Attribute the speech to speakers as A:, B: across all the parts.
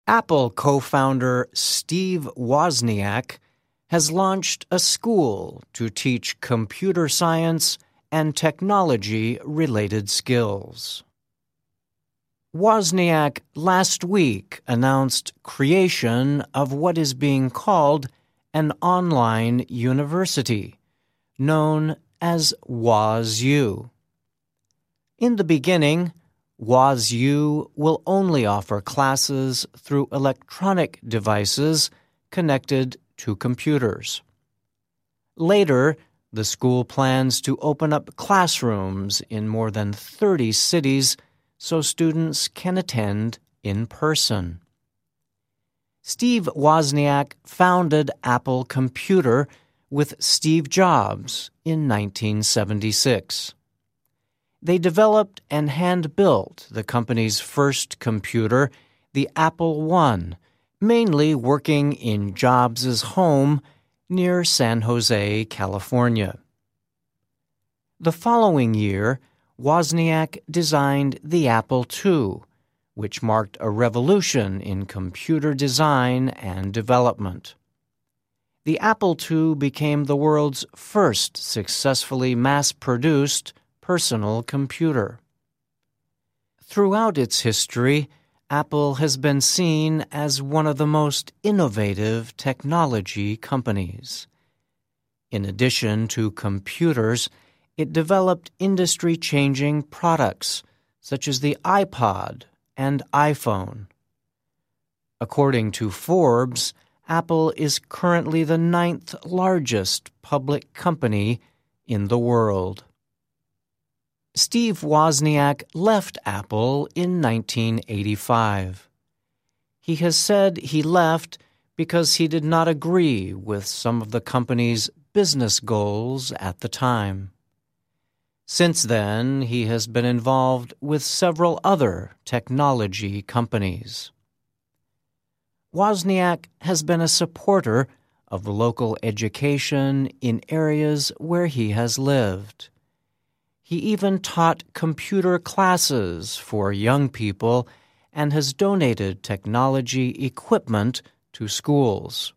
A: Apple co-founder Steve Wozniak has launched a school to teach computer science and technology-related skills. Wozniak last week announced creation of what is being called an online university, known as WozU. In the beginning, WozU will only offer classes through electronic devices connected to computers. Later, the school plans to open up classrooms in more than 30 cities so students can attend in person. Steve Wozniak founded Apple Computer with Steve Jobs in 1976. They developed and hand-built the company's first computer, the Apple I, mainly working in Jobs' home near San Jose, California. The following year, Wozniak designed the Apple II, which marked a revolution in computer design and development. The Apple II became the world's first successfully mass-produced personal computer. Throughout its history, Apple has been seen as one of the most innovative technology companies. In addition to computers, it developed industry-changing products such as the iPod and iPhone. According to Forbes, Apple is currently the 9th largest public company in the world. Steve Wozniak left Apple in 1985. He has said he left because he did not agree with some of the company's business goals at the time. Since then, he has been involved with several other technology companies. Wozniak has been a supporter of local education in areas where he has lived. He even taught computer classes for young people and has donated technology equipment to schools.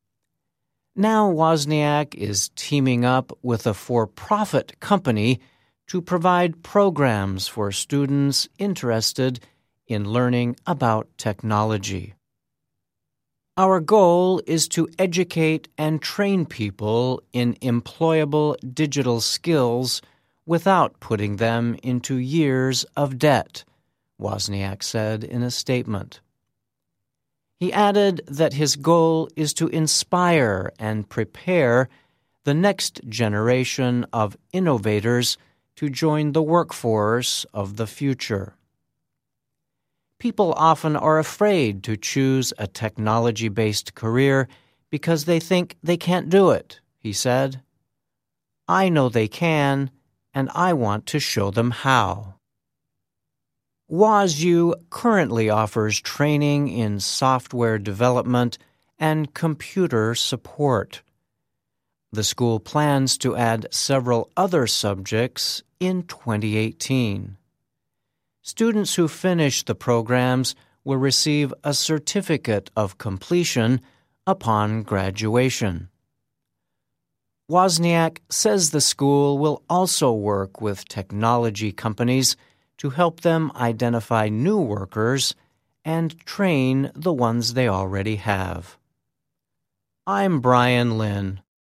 A: Now Wozniak is teaming up with a for-profit company to provide programs for students interested in learning about technology. Our goal is to educate and train people in employable digital skills without putting them into years of debt, Wozniak said in a statement. He added that his goal is to inspire and prepare the next generation of innovators to join the workforce of the future. People often are afraid to choose a technology-based career because they think they can't do it, he said. I know they can, and I want to show them how. WozU currently offers training in software development and computer support. The school plans to add several other subjects in 2018. Students who finish the programs will receive a certificate of completion upon graduation. Wozniak says the school will also work with technology companies to help them identify new workers and train the ones they already have. I'm Brian Lynn.